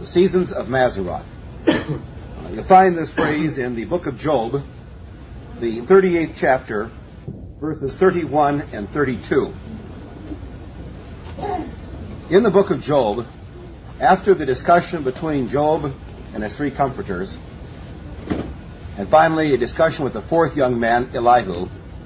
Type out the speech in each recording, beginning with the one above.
seasons of Mazzaroth. You'll find this phrase in the book of Job, the 38th chapter, verses 31 and 32. In the book of Job, after the discussion between Job and his three comforters, and finally a discussion with the fourth young man, Elihu,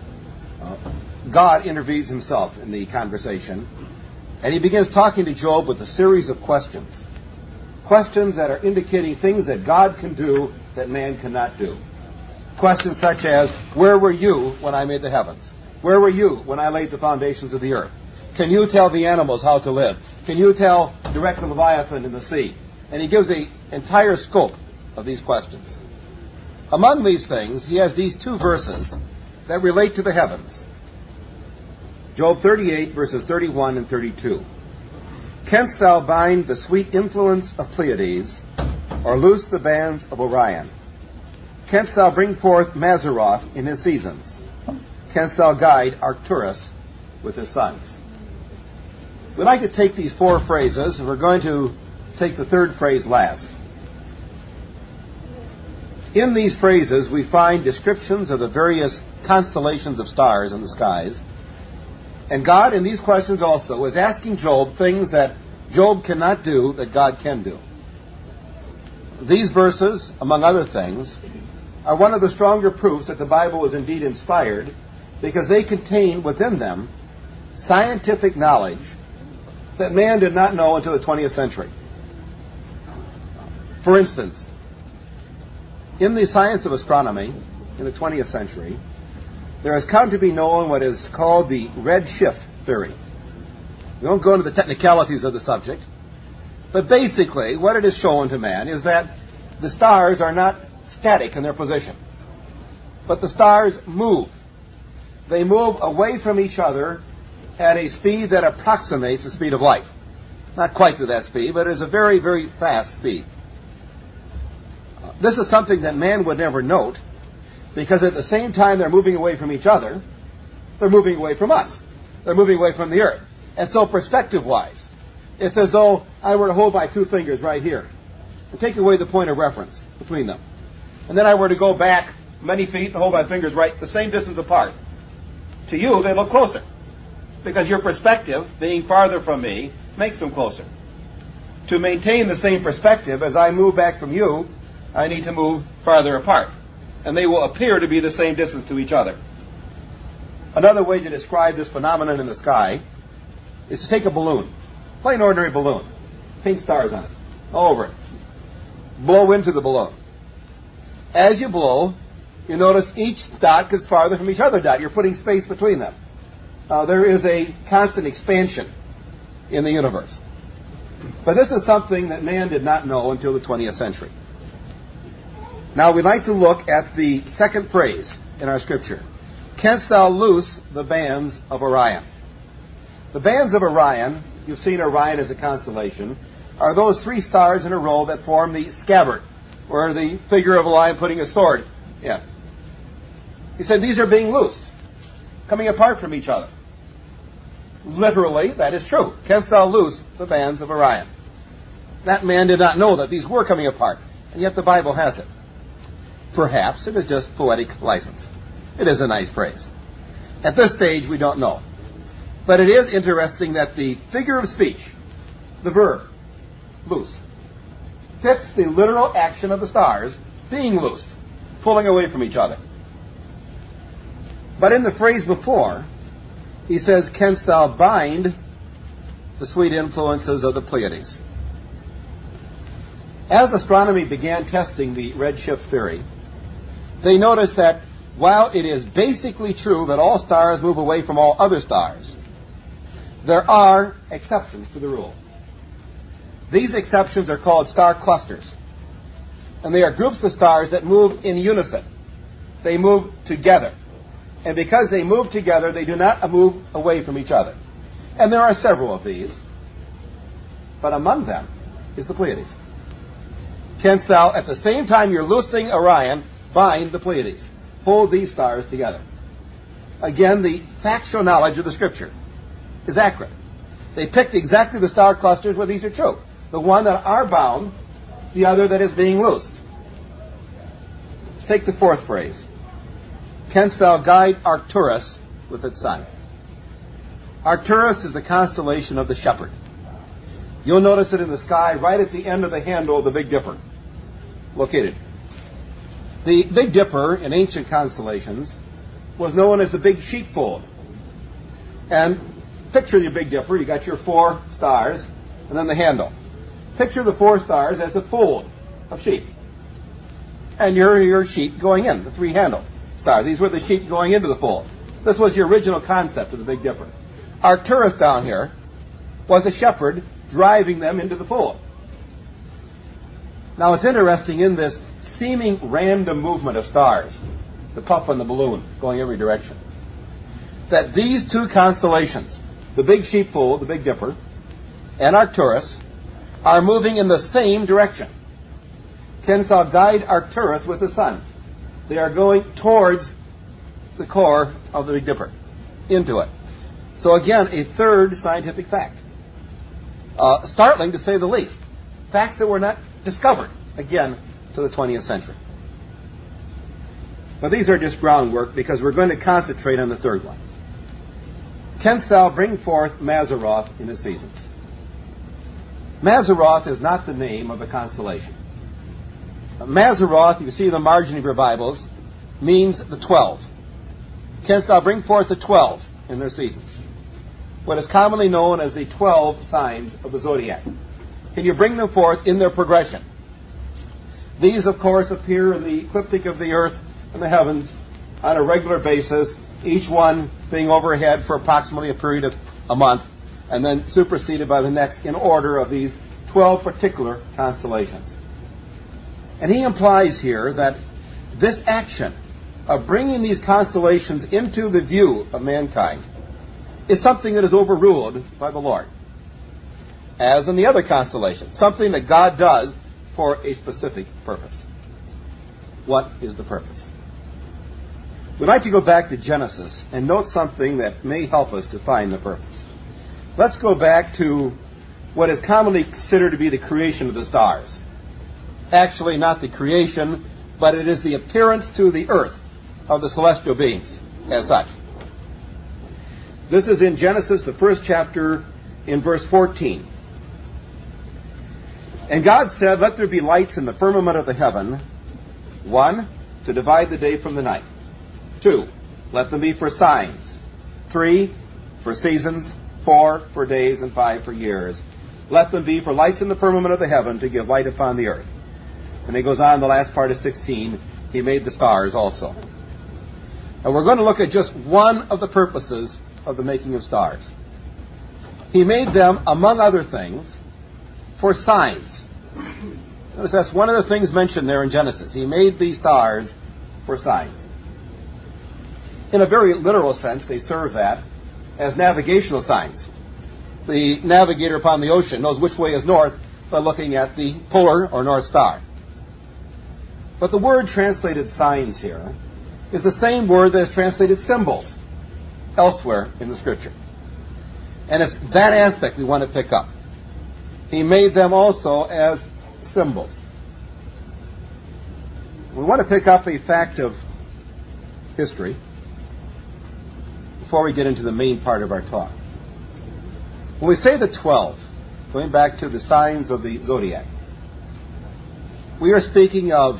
God intervenes himself in the conversation, and he begins talking to Job with a series of questions. Questions that are indicating things that God can do that man cannot do. Questions such as, where were you when I made the heavens? Where were you when I laid the foundations of the earth? Can you tell the animals how to live? Can you direct the Leviathan in the sea? And he gives the entire scope of these questions. Among these things, he has these two verses that relate to the heavens. Job 38, verses 31 and 32. Canst thou bind the sweet influence of Pleiades, or loose the bands of Orion? Canst thou bring forth Mazzaroth in his seasons? Canst thou guide Arcturus with his sons? We'd like to take these four phrases, and we're going to take the third phrase last. In these phrases, we find descriptions of the various constellations of stars in the skies. And God, in these questions also, is asking Job things that Job cannot do that God can do. These verses, among other things, are one of the stronger proofs that the Bible is indeed inspired, because they contain within them scientific knowledge that man did not know until the 20th century. For instance, in the science of astronomy in the 20th century, there has come to be known what is called the redshift theory. We won't go into the technicalities of the subject, but basically what it has shown to man is that the stars are not static in their position, but the stars move. They move away from each other at a speed that approximates the speed of light. Not quite to that speed, but it is a very, very fast speed. This is something that man would never note, because at the same time they're moving away from each other, they're moving away from us. They're moving away from the earth. And so perspective-wise, it's as though I were to hold my two fingers right here and take away the point of reference between them. And then I were to go back many feet and hold my fingers right the same distance apart. To you, they look closer, because your perspective, being farther from me, makes them closer. To maintain the same perspective, as I move back from you, I need to move farther apart. And they will appear to be the same distance to each other. Another way to describe this phenomenon in the sky is to take a balloon, plain ordinary balloon, paint stars on it, all over it. Blow into the balloon. As you blow, you notice each dot gets farther from each other dot. You're putting space between them. There is a constant expansion in the universe. But this is something that man did not know until the 20th century. Now we'd like to look at the second phrase in our scripture. Canst thou loose the bands of Orion? The bands of Orion, you've seen Orion as a constellation, are those three stars in a row that form the scabbard, or the figure of a lion putting a sword in. He said these are being loosed, coming apart from each other. Literally, that is true. Canst thou loose the bands of Orion? That man did not know that these were coming apart, and yet the Bible has it. Perhaps it is just poetic license. It is a nice phrase. At this stage, we don't know. But it is interesting that the figure of speech, the verb, loose, fits the literal action of the stars being loosed, pulling away from each other. But in the phrase before, he says, canst thou bind the sweet influences of the Pleiades? As astronomy began testing the redshift theory, they noticed that while it is basically true that all stars move away from all other stars, there are exceptions to the rule. These exceptions are called star clusters. And they are groups of stars that move in unison. They move together. And because they move together, they do not move away from each other. And there are several of these. But among them is the Pleiades. Canst thou, at the same time you're loosing Orion, bind the Pleiades? Hold these stars together. Again, the factual knowledge of the Scripture is accurate. They picked exactly the star clusters where these are true. The one that are bound the other that is being loosed. Let's take the fourth phrase. Canst thou guide Arcturus with its sun? Arcturus is the constellation of the shepherd. You'll notice it in the sky right at the end of the handle of the Big Dipper, located. The Big Dipper in ancient constellations was known as the Big Sheepfold. And picture your Big Dipper. You got your 4 stars and then the handle. Picture the 4 stars as a fold of sheep. And your sheep going in, the 3 handle stars. These were the sheep going into the fold. This was the original concept of the Big Dipper. Arcturus down here was the shepherd driving them into the fold. Now it's interesting in this seeming random movement of stars, the puff on the balloon going every direction, that these 2 constellations, the Big Sheepfold, the Big Dipper, and Arcturus, are moving in the same direction. Canst thou guide Arcturus with the sun? They are going towards the core of the Big Dipper, into it. So again, a third scientific fact. Startling to say the least. Facts that were not discovered, again, to the 20th century. But these are just groundwork because we're going to concentrate on the third one. Canst thou bring forth Mazzaroth in his seasons? Mazzaroth is not the name of a constellation. Mazzaroth, you see the margin of your Bibles, means the 12. Canst thou bring forth the 12 in their seasons? What is commonly known as the 12 signs of the zodiac. Can you bring them forth in their progression? These, of course, appear in the ecliptic of the earth and the heavens on a regular basis, each one being overhead for approximately a period of a month, and then superseded by the next in order of these 12 particular constellations. And he implies here that this action of bringing these constellations into the view of mankind is something that is overruled by the Lord. As in the other constellations, something that God does for a specific purpose. What is the purpose? We'd like to go back to Genesis and note something that may help us to find the purpose. Let's go back to what is commonly considered to be the creation of the stars. Actually, not the creation, but it is the appearance to the earth of the celestial beings as such. This is in Genesis, the first chapter, in verse 14. And God said, let there be lights in the firmament of the heaven, 1, to divide the day from the night. 2, let them be for signs. 3, for seasons. 4, for days. And 5, for years. Let them be for lights in the firmament of the heaven to give light upon the earth. And he goes on, the last part of 16, he made the stars also. And we're going to look at just one of the purposes of the making of stars. He made them, among other things, for signs. Notice that's one of the things mentioned there in Genesis. He made these stars for signs. In a very literal sense, they serve that as navigational signs. The navigator upon the ocean knows which way is north by looking at the polar or north star. But the word translated signs here is the same word that is translated symbols elsewhere in the Scripture. And it's that aspect we want to pick up. He made them also as symbols. We want to pick up a fact of history before we get into the main part of our talk. When we say the 12, going back to the signs of the zodiac, we are speaking of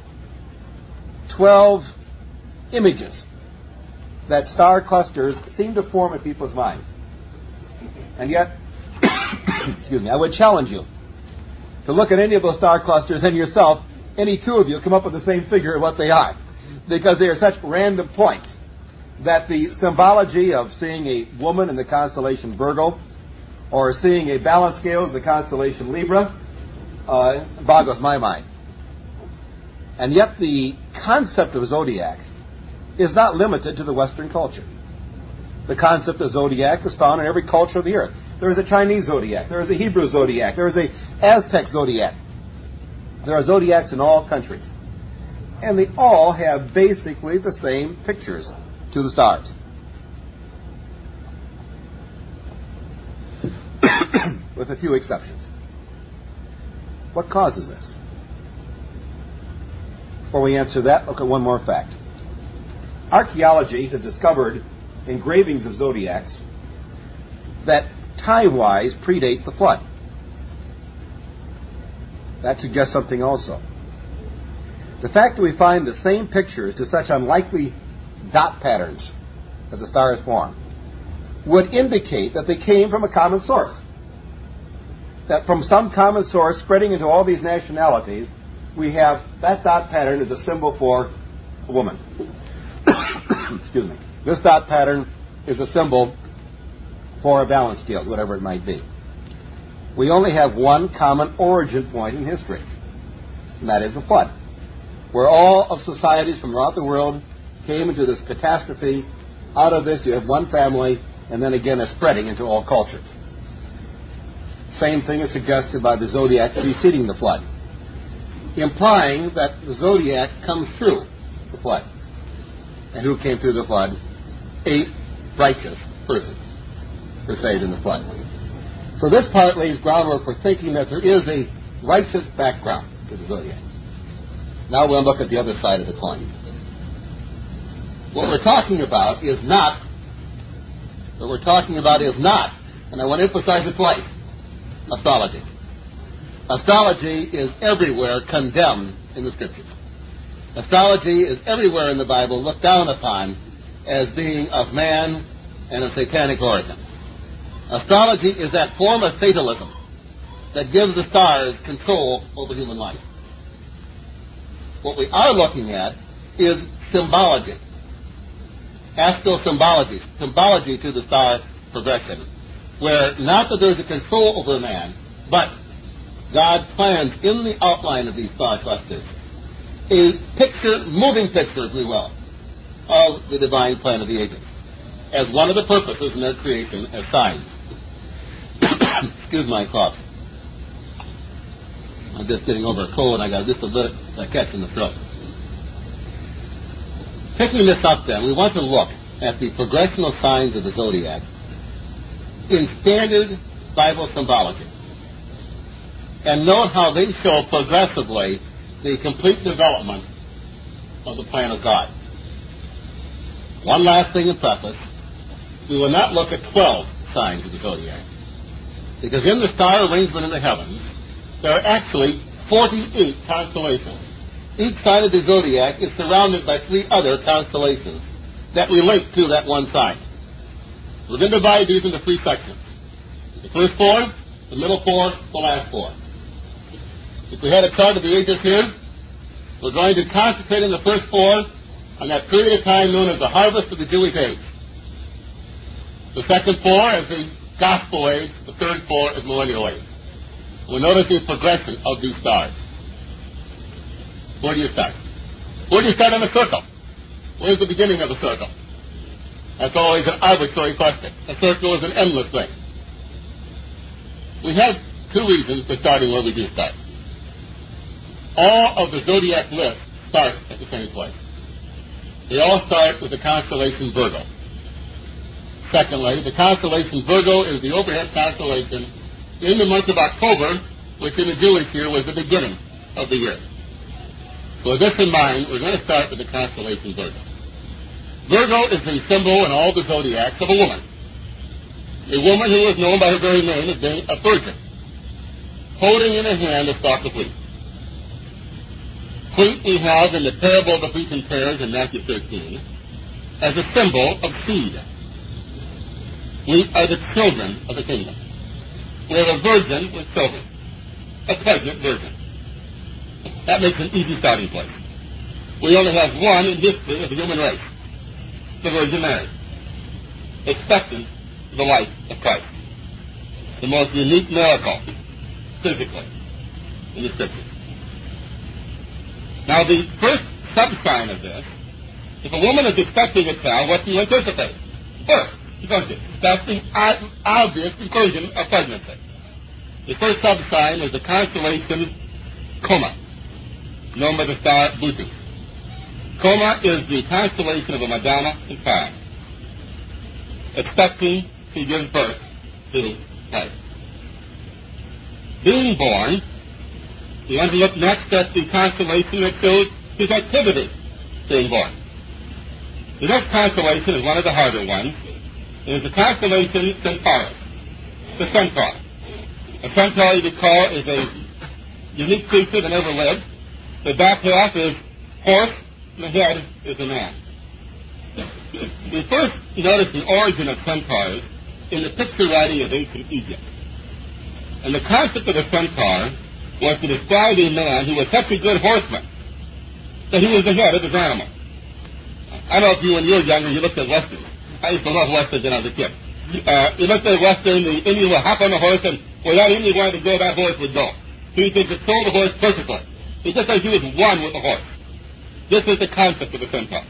12 images that star clusters seem to form in people's minds. And yet, excuse me, I would challenge you to look at any of those star clusters and yourself, any two of you, come up with the same figure of what they are. Because they are such random points that the symbology of seeing a woman in the constellation Virgo or seeing a balance scale in the constellation Libra boggles my mind. And yet the concept of zodiac is not limited to the Western culture. The concept of zodiac is found in every culture of the earth. There is a Chinese zodiac. There is a Hebrew zodiac. There is a Aztec zodiac. There are zodiacs in all countries. And they all have basically the same pictures to the stars. With a few exceptions. What causes this? Before we answer that, look at one more fact. Archaeology has discovered engravings of zodiacs that time-wise predate the flood. That suggests something also. The fact that we find the same pictures to such unlikely dot patterns as the stars form would indicate that they came from a common source. That from some common source spreading into all these nationalities, we have that dot pattern is a symbol for a woman. Excuse me. This dot pattern is a symbol for a balance scale, whatever it might be. We only have one common origin point in history, and that is the flood, where all of societies from throughout the world came into this catastrophe. Out of this, you have one family, and then again a spreading into all cultures. Same thing is suggested by the zodiac preceding the flood, implying that the zodiac comes through the flood. And who came through the flood? 8 righteous persons were saved in the flood. So this part lays groundwork for thinking that there is a righteous background to the zodiac. Now we'll look at the other side of the coin. What we're talking about is not, and I want to emphasize it twice, astrology. Astrology is everywhere condemned in the Scriptures. Astrology is everywhere in the Bible looked down upon as being of man and of satanic origin. Astrology is that form of fatalism that gives the stars control over human life. What we are looking at is symbology, astrosymbology, symbology to the star progression, where not that there's a control over man, but God plans in the outline of these star clusters a picture, moving picture, if we will, of the divine plan of the ages, as one of the purposes in their creation as signs. Excuse my cough. I'm just getting over a cold and I got just a bit of a catch in the throat. Picking this up then, we want to look at the progressional signs of the zodiac in standard Bible symbology and note how they show progressively the complete development of the plan of God. One last thing in preface, we will not look at 12 signs of the zodiac, because in the star arrangement in the heavens, there are actually 48 constellations. Each sign of the zodiac is surrounded by 3 other constellations that relate to that one sign. We're going to divide these into 3 sections. The first 4, the middle 4, the last 4. If we had a chart of the ages here, we're going to concentrate in the first 4 on that period of time known as the harvest of the Jewish age. The second 4 is the gospel age. The third 4 is millennial age. We'll notice the progression of these stars. Where do you start? Where do you start on a circle? Where's the beginning of a circle? That's always an arbitrary question. A circle is an endless thing. We have 2 reasons for starting where we do start. All of the zodiac list starts at the same place. They all start with the constellation Virgo. Secondly, the constellation Virgo is the overhead constellation in the month of October, which in the Jewish year was the beginning of the year. So with this in mind, we're going to start with the constellation Virgo. Virgo is the symbol in all the zodiacs of a woman. A woman who is known by her very name as being a virgin, holding in her hand a stalk of wheat. Wheat we have in the parable of the wheat and tares in Matthew 13 as a symbol of seed. We are the children of the kingdom. We have a virgin with children, a pregnant virgin. That makes an easy starting place. We only have one in history of the human race, the Virgin Mary, expectant the life of Christ. The most unique miracle, physically, in the Scriptures. Now, the first sub-sign of this, if a woman is expecting a child, what do you anticipate? Birth, don't you? That's the obvious conclusion of pregnancy. The first sub-sign is the constellation Coma, known by the star Bootes. Coma is the constellation of a Madonna in time, expecting to give birth to life. Being born, you want to look next at the constellation that shows his activity being born. The next constellation is one of the harder ones. It is the constellation Centaurus, the centaur. A centaur, you recall, is a unique creature that never lived. The back half is horse, and the head is a man. We first notice the origin of centaurs in the picture writing of ancient Egypt. And the concept of a centaur was to describe a man who was such a good horseman that he was the head of his animal. I don't know if you, when you were younger, you looked at westerns. I used to love westerns when I was a kid. You looked at a western, the Indian would hop on the horse, and where that Indian wanted to go, that horse would go. He could control the horse perfectly. It's just like he was one with the horse. This is the concept of the centaur.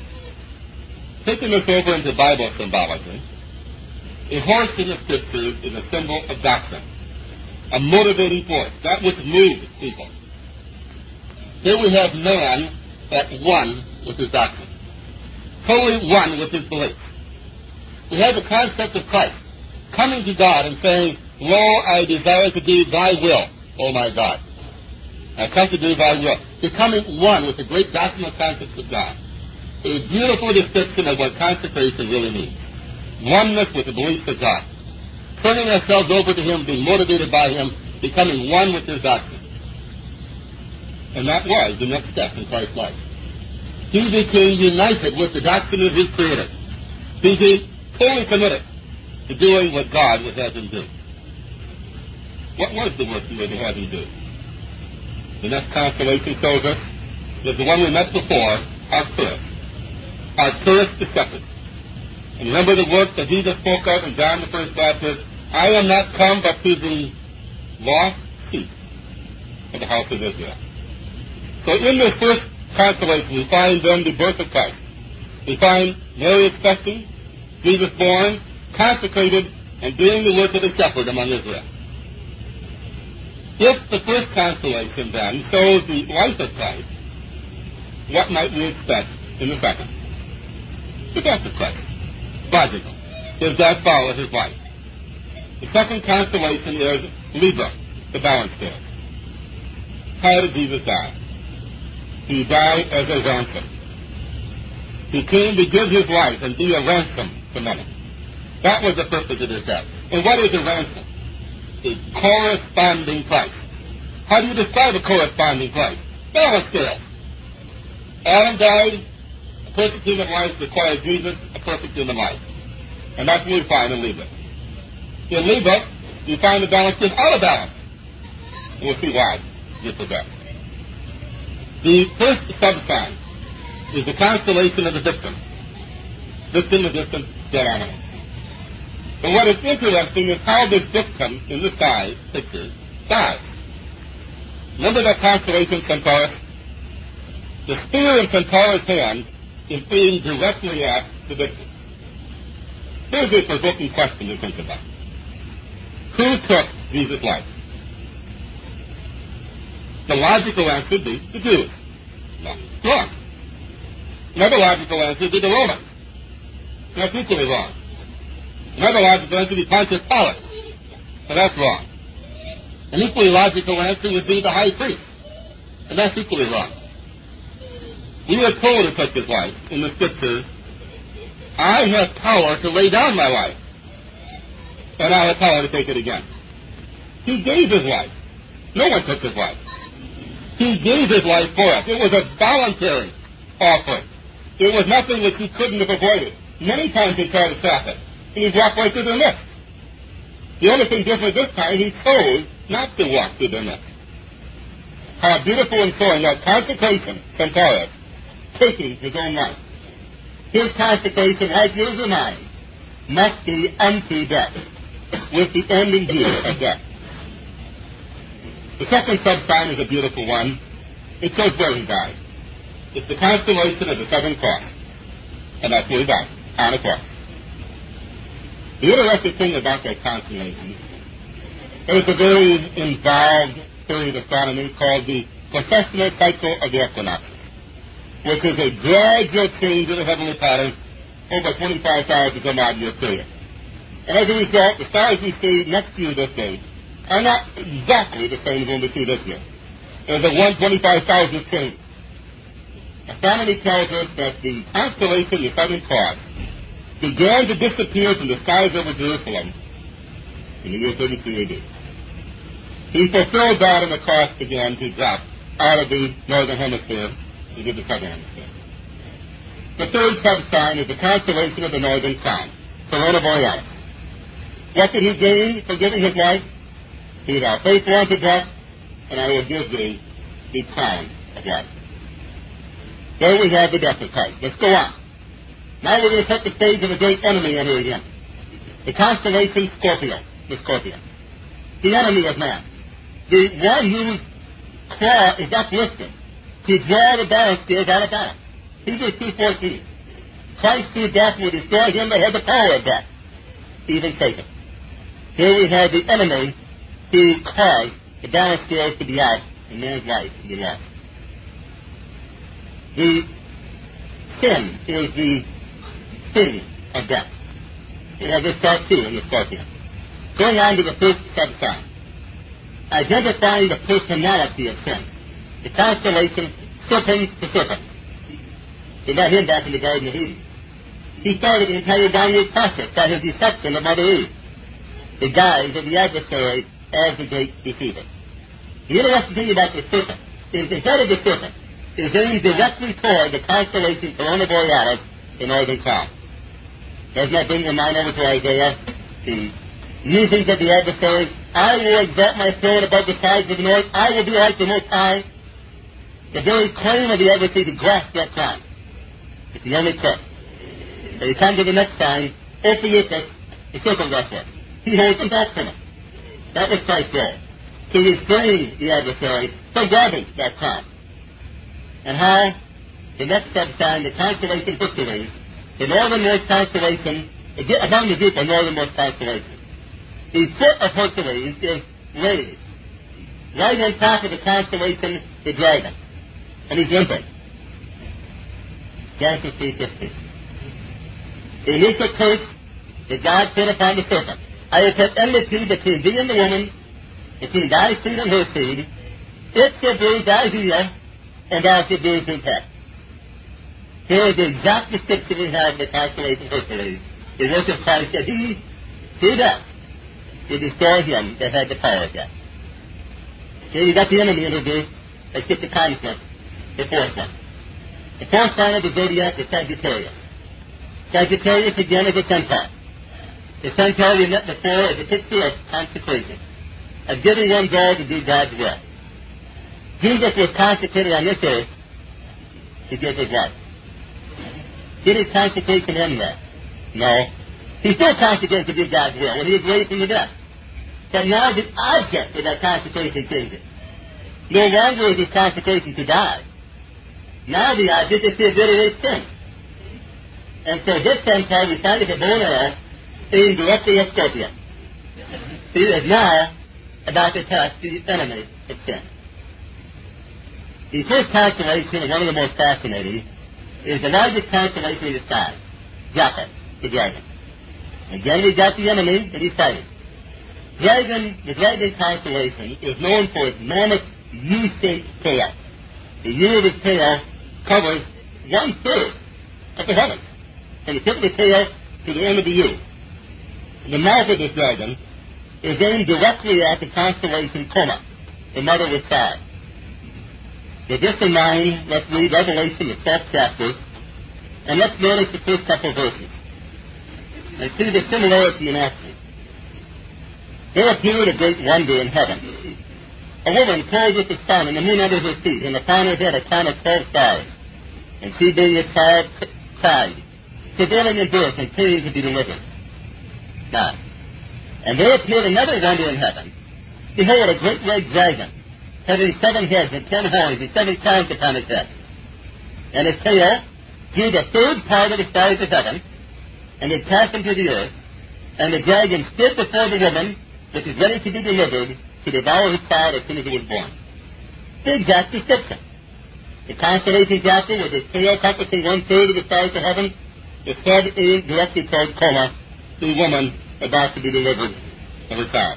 Taking this over into Bible symbology, a horse in the scriptures is a symbol of doctrine, a motivating force, that which moves people. Here we have man at one with his doctrine, totally one with his beliefs. We have the concept of Christ coming to God and saying, "Lo, I desire to do thy will, O my God. I come to do thy will." Becoming one with the great doctrinal concepts of God. A beautiful description of what consecration really means. Oneness with the beliefs of God. Turning ourselves over to him, being motivated by him, becoming one with his doctrine. And that was the next step in Christ's life. He became united with the doctrine of his Creator. He became totally committed to doing what God would have him do. What was the work he would have him do? The next constellation shows us is the one we met before, Arcturus. Arcturus the shepherd. And remember the work that Jesus spoke of in John the First Baptist, "I am not come but to the lost sheep of the house of Israel." So in this first constellation, we find then the birth of Christ. We find Mary expecting, Jesus born, consecrated, and doing the work of the shepherd among Israel. If the first constellation then shows the life of Christ, what might we expect in the second? The death of Christ. Logical. His death followed his life. The second constellation is Libra, the balance scale. How did Jesus die? He died as a ransom. He came to give his life and be a ransom for many. That was the purpose of his death. And what is a ransom? A corresponding price. How do you describe a corresponding price? Balance scale. Adam died. A perfect human life requires Jesus, a perfect human life. And that's what we find in Libra. In Libra, you find the balance is out of balance. And we'll see why you progress. The first sub-sign is the constellation of the victim. Victim of victim, dead animal. And what is interesting is how this victim in the sky picture dies. Remember that constellation Centaurus? The spear in Centaurus' hand is being directly at the victim. Here's a provoking question to think about. Who took Jesus' life? The logical answer would be the Jews. No, wrong. Another logical answer would be the Romans. That's equally wrong. Another logical answer would be Pontius Pilate. And that's wrong. An equally logical answer would be the high priest. And that's equally wrong. We are told who took his life in the scriptures, "I have power to lay down my life, and I have power to take it again." He gave his life. No one took his life. He gave his life for us. It was a voluntary offering. It was nothing which he couldn't have avoided. Many times he tried to stop it, and he walked right through their midst. The only thing different this time, he chose not to walk through their midst. How beautiful in showing that consecration, Centaurus, taking his own life. His consecration, as yours and mine, must be unto death, with the end in view of death. The second sub-sign is a beautiful one. It shows where he died. It's the constellation of the Southern Cross. And that's where he died, on a cross. The interesting thing about that constellation is a very involved theory of astronomy called the precessional cycle of the equinoxes, which is a gradual change in the heavenly pattern over 25,000 some odd year period. And as a result, the stars we see next year this day are not exactly the same as when we see this year. There's a 125,000 change. astronomy tells us that the constellation, the Southern Cross, began to disappear from the skies over Jerusalem in the year 33 AD. He fulfilled that, and the cross began to drop out of the northern hemisphere into the southern hemisphere. The third sub-sign is the constellation of the Northern Crown, Corona Borealis. What did he gain for giving his life? He thou faithful unto death, and I will give thee the crown of life. There we have the death of Christ. Let's go on. Now we're going to set the stage of a great enemy entering in. The constellation Scorpio, the Scorpion. The enemy of man. The one whose claw is uplifted to draw the balance scales out of balance. Hebrews 2:14. Christ through death will destroy him that had the power of death, even Satan. Here we have the enemy who caused the balance scales to be out and man's life to be lost. The sin is the sin of death. We have this part too in the Scorpion. Going on to the first sub-sign. Identifying the personality of sin. The constellation Serpent to Serpent. We got him back in the Garden of Eden. He started the entire downward process by his deception of Mother Eve. The guise of the adversary as the great deceiver. The interesting thing about the serpent is the head of the serpent is aimed directly toward the constellation Corona Borealis, the Northern Crown. Doesn't that bring your mind over to Isaiah? The musings of the adversary. I will exalt my throne above the sides of the north. I will be like the Most High. The very claim of the adversary to grasp that crown. It's the only clip. So you come to the next sign, Ophiuchus, the circle wrestler. He holds them back from it. That was Christ's role, to restrain the adversary from grabbing that crown. And how? The next sub-sign, the constellation Hercules, the northernmost constellation, among the group of northernmost constellations. The foot of Hercules is raised. Right on top of the constellation, the dragon. And he's limping. Genesis 3:15. The initial curse that God put upon the serpent. I will put enmity between thee and the woman, between thy seed and her seed. It shall bruise thy heel, and thou shalt bruise his head. Here is the exact description we have of the constellation Hercules. The work of Christ that he, through death, will destroy him that had the power of death. Here you got the enemy introduced. Let's get the conflict, the fourth one. The fourth sign of the zodiac is Sagittarius. Sagittarius again is a centaur. The centaur we met before is a picture of consecration, of giving one's all to do God's will. Jesus was consecrated on this earth to give his life. Did his consecration end there? No. He still consecrated to do God's will when he was raised from the dead. But now the object of that consecration changes. No longer is his consecration to die. Now the object is to obliterate sin. And so this centaur decided to bow an arrow aimed directly at Scorpio. He is now about to touch the enemy of sin. The first constellation, and one of the most fascinating, is the largest constellation in the sky, Japhet, the dragon. Again, we got the enemy that he's fighting. The dragon constellation is known for its mammoth U-shaped tail. The U of his tail covers 1/3 of the heavens, from the tip of the tail to the end of the U. The mouth of this dragon is aimed directly at the constellation Coma, the mother with child. With this in mind, let's read Revelation, the 12th chapter, and let's notice the first couple verses. And see the similarity in action. There appeared a great wonder in heaven. A woman clothed with the sun and the moon under her feet, and upon her head a crown of 12 stars. And she being a child cried, travailing in birth and pain to be delivered. Now, and there appeared another wonder in heaven. Behold, a great red dragon, having 7 heads and 10 horns and 7 crowns upon his head. And his tail drew the 3rd part of the stars of heaven, and it cast them to the earth. And the dragon stood before the woman, which is ready to be delivered, to devour his child as soon as he was born. The exact description. The constellation Japhet, with his tail encompassing 1/3 of the stars of heaven, is head aimed directly toward Coma, the woman about to be delivered of her child.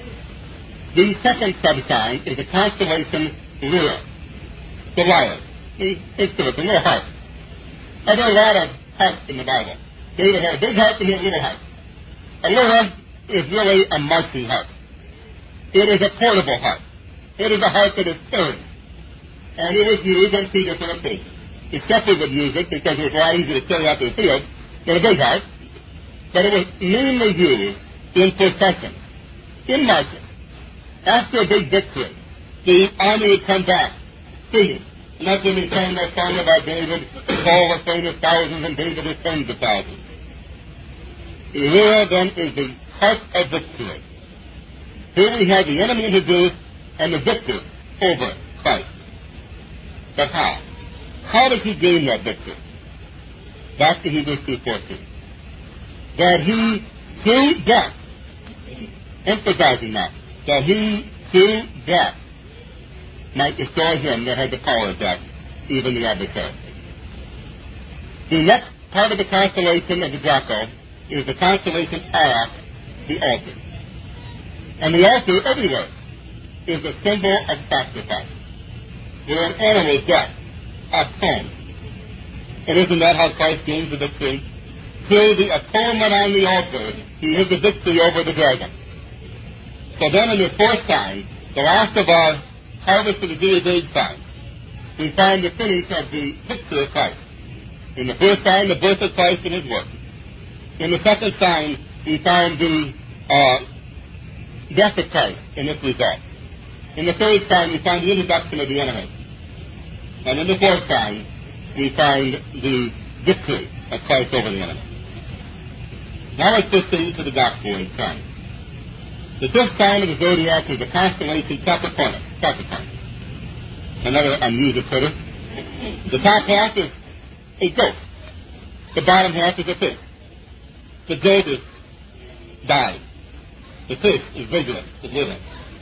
The second sub-sign is the constellation Lyra, the liar. instruments, a little harp. There are a lot of harps in the Bible. David had a big harp and he had a little harp. A lyra is really a marching harp. It is a portable harp. It is a harp that is carried. And it is used on 2 different occasions. The shepherd would use it because it was a lot easier to carry out to the field than a big harp. But it was mainly used in processions, in marches. After a big victory, the army would come back, singing. And that's when they sang that song about David, Saul was slain of thousands and David is tens of thousands. The lyra then is the harp of victory. Here we have the enemy introduced and the victor over Christ. But how? How does he gain that victory? Back to Hebrews 2:14. That he, through death, emphasizing that he, through death, might destroy him that had the power of death, even the adversary. The next part of the constellation of the jackal is the constellation of the altar. And the altar, everywhere, is a symbol of sacrifice. Where an animal's death atones. And isn't that how Christ gains the victory? Through the atonement on the altar, he has the victory over the dragon. So then in the fourth sign, the last of our harvest of the Jewish age signs, we find the finish of the picture of Christ. In the first sign, the birth of Christ and his work. In the second sign, we find the death of Christ in its result. In the third sign, we find the introduction of the enemy. And in the fourth sign, we find the victory of Christ over the enemy. Now let's proceed to the gospel in sign. The fifth sign of the zodiac is the constellation Capricorn. Another unusual critter. The top half is a goat. The bottom half is a fish. The goat is dying. The fish is vigilant, is living.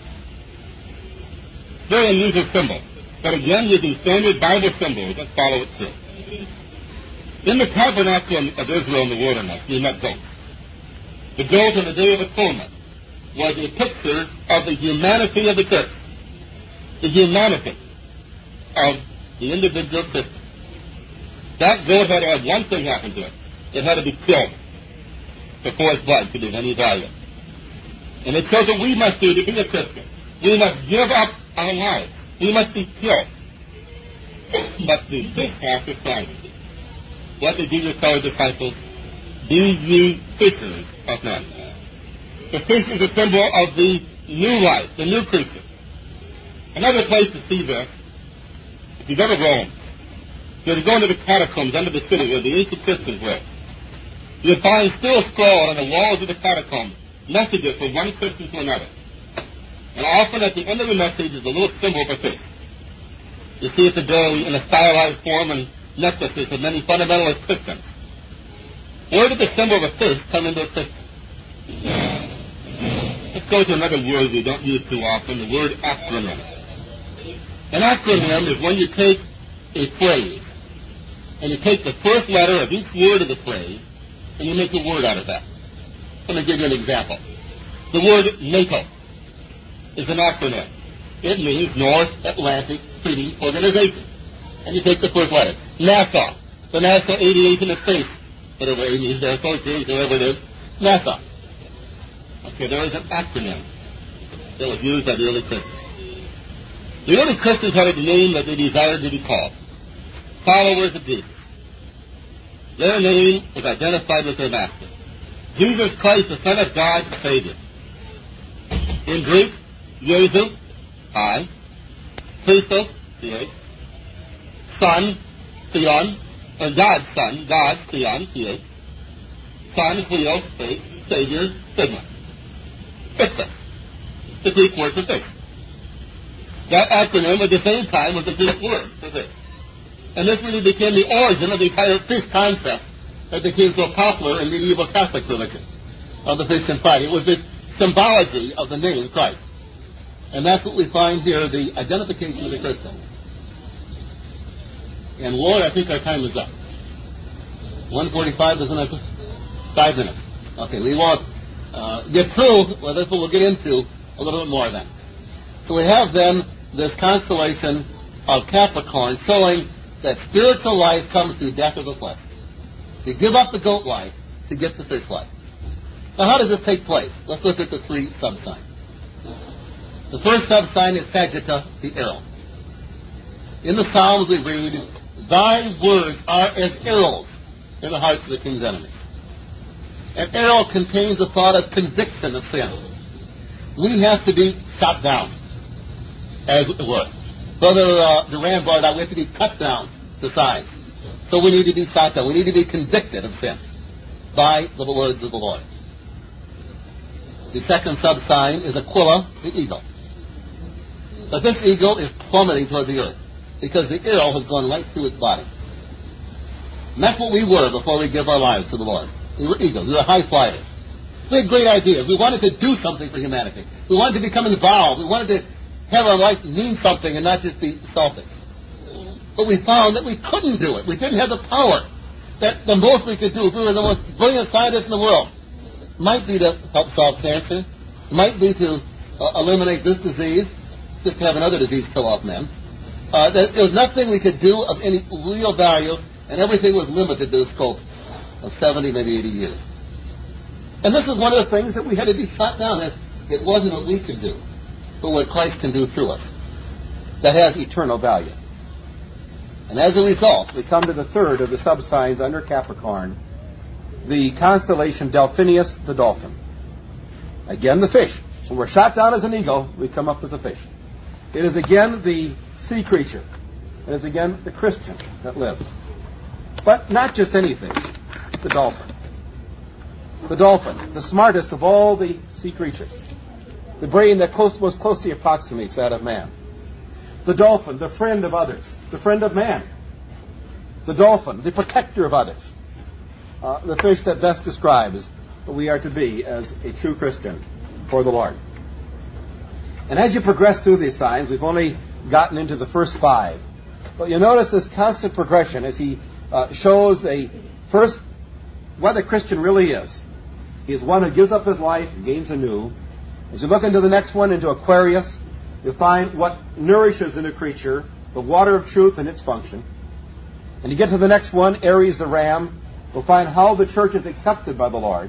Very unusual symbol. But again, using standard Bible symbols, let's follow it through. In the tabernacle of Israel in the wilderness, we met goats. The goat on the Day of Atonement was a picture of the humanity of the church. The humanity of the individual Christian. That goat had to have one thing happen to it. It had to be killed before its blood could be of any value. And it shows what we must do to be a Christian. We must give up our lives. We must be killed. But the fifth half is silent. What did Jesus tell his disciples? Be ye fishers of men. The fish is a symbol of the new life, the new creature. Another place to see this, if you've ever roamed, you'll go into the catacombs under the city where the ancient Christians lived. You'll find still scrawled on the walls of the catacombs messages from one Christian to another. And often at the end of the message is a little symbol of a fish. You see it today in a stylized form and necklaces of many fundamentalist Christians. Where did the symbol of a fish come into a Christian? Let's go to another word we don't use too often, the word acronym. An acronym is when you take a phrase and you take the first letter of each word of the phrase and you make a word out of that. Let me give you an example. The word NATO is an acronym. It means North Atlantic Treaty Organization. And you take the first letter. NASA, the National Aviation and Space, whatever it means, their association, whatever it is, NASA. Okay, there is an acronym that was used by the early Christians. The early Christians had a name that they desired to be called. Followers of Jesus. Their name was identified with their master. Jesus Christ, the Son of God, the Savior. In Greek, Jesus, I. Christos, Th. Son, Theon, and God's Son, God, Theon, Th. Son, Theos, Faith, Savior, Sigma. Christos. The Greek word for fish. That acronym at the same time was the Greek word for fish. And this really became the origin of the entire fish concept that became so popular in medieval Catholic religion of the fish and fight. It was this symbology of the name Christ. And that's what we find here, the identification of the Christian. And Lord, I think our time is up. 1:45, isn't it? 5 minutes. Okay, we won't get through, well, that's what we'll get into a little bit more then. So we have then this constellation of Capricorn showing that spiritual life comes through death of the flesh. You give up the goat life to get the fish life. Now, how does this take place? Let's look at the three sub-signs. The first sub-sign is Sagitta, the arrow. In the Psalms we read, "Thy words are as arrows in the hearts of the king's enemies." An arrow contains the thought of conviction of sin. We have to be shot down, as it were. Brother Duran brought out, we have to be cut down to size. So we need to be shot down. We need to be convicted of sin by the words of the Lord. The second sub-sign is Aquila, the eagle. But this eagle is plummeting toward the earth because the arrow has gone right through its body. And that's what we were before we give our lives to the Lord. We were eagles. We were high flyers. We had great ideas. We wanted to do something for humanity. We wanted to become involved. We wanted to have our life mean something and not just be selfish. But we found that we couldn't do it. We didn't have the power. That the most we could do, if we were the most brilliant scientists in the world, might be to help solve cancer, might be to eliminate this disease, just to have another disease kill off men. There was nothing we could do of any real value, and everything was limited to the scope of 70, maybe 80 years. And this is one of the things that we had to be shot down. It wasn't what we could do, but what Christ can do through us. That has eternal value. And as a result, we come to the third of the sub-signs under Capricorn, the constellation Delphinius, the dolphin. Again, the fish. When we're shot down as an eagle, we come up as a fish. It is again the sea creature. It is again the Christian that lives. But not just any fish, the dolphin. The dolphin, the smartest of all the sea creatures. The brain that most closely approximates that of man. The dolphin, the friend of others, the friend of man. The dolphin, the protector of others. The fish that best describes what we are to be as a true Christian for the Lord. And as you progress through these signs, we've only gotten into the first 5. But you'll notice this constant progression as he shows first what a Christian really is. He is one who gives up his life and gains anew. As you look into the next one, into Aquarius, you'll find what nourishes in a creature, the water of truth and its function. And you get to the next one, Aries the ram, we'll find how the church is accepted by the Lord.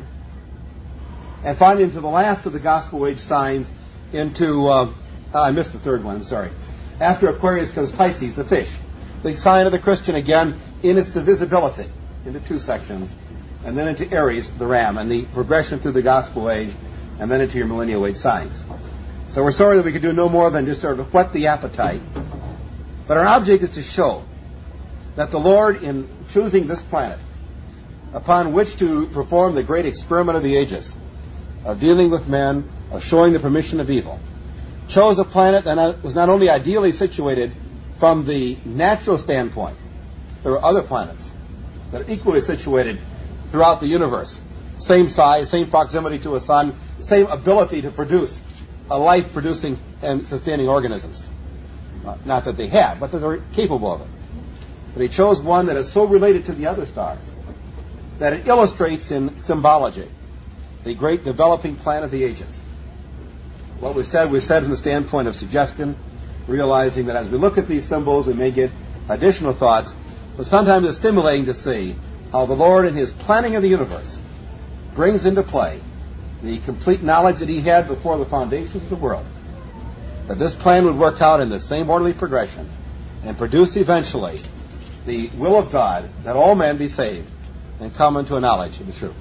And finally, into the last of the gospel age signs, into, I missed the third one, I'm sorry. After Aquarius comes Pisces, the fish. The sign of the Christian, again, in its divisibility, into 2 sections. And then into Aries, the ram, and the progression through the gospel age, and then into your millennial age signs. So we're sorry that we could do no more than just sort of whet the appetite. But our object is to show that the Lord, in choosing this planet, upon which to perform the great experiment of the ages, of dealing with men, of showing the permission of evil, chose a planet that was not only ideally situated from the natural standpoint. There are other planets that are equally situated throughout the universe. Same size, same proximity to a sun, same ability to produce a life-producing and sustaining organisms. Not that they have, but that they're capable of it. But he chose one that is so related to the other stars that it illustrates in symbology the great developing plan of the ages. What we've said from the standpoint of suggestion, realizing that as we look at these symbols, we may get additional thoughts, but sometimes it's stimulating to see how the Lord, in his planning of the universe, brings into play the complete knowledge that he had before the foundations of the world, that this plan would work out in the same orderly progression and produce eventually the will of God that all men be saved and come into a knowledge of the truth.